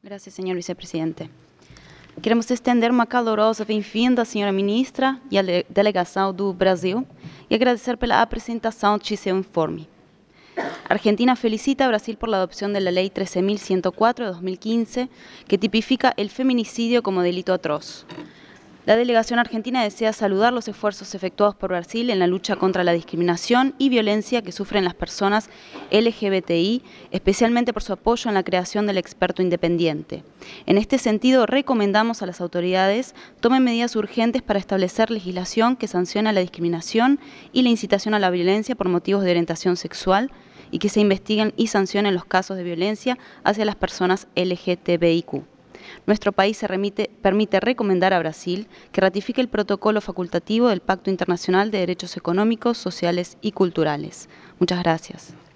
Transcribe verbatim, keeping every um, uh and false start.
Gracias, senhor vice-presidente. Queremos estender uma calorosa bem-vinda à senhora ministra e à delegação do Brasil e agradecer pela apresentação de seu informe. Argentina felicita a Brasil por la adopción de la Ley trece mil ciento cuatro de dos mil quince, que tipifica el feminicidio como delito atroz. La delegación argentina desea saludar los esfuerzos efectuados por Brasil en la lucha contra la discriminación y violencia que sufren las personas L G B T I, especialmente por su apoyo en la creación del experto independiente. En este sentido, recomendamos a las autoridades tomen medidas urgentes para establecer legislación que sancione la discriminación y la incitación a la violencia por motivos de orientación sexual y que se investiguen y sancionen los casos de violencia hacia las personas L G T B I Q. Nuestro país se remite, permite recomendar a Brasil que ratifique el protocolo facultativo del Pacto Internacional de Derechos Económicos, Sociales y Culturales. Muchas gracias.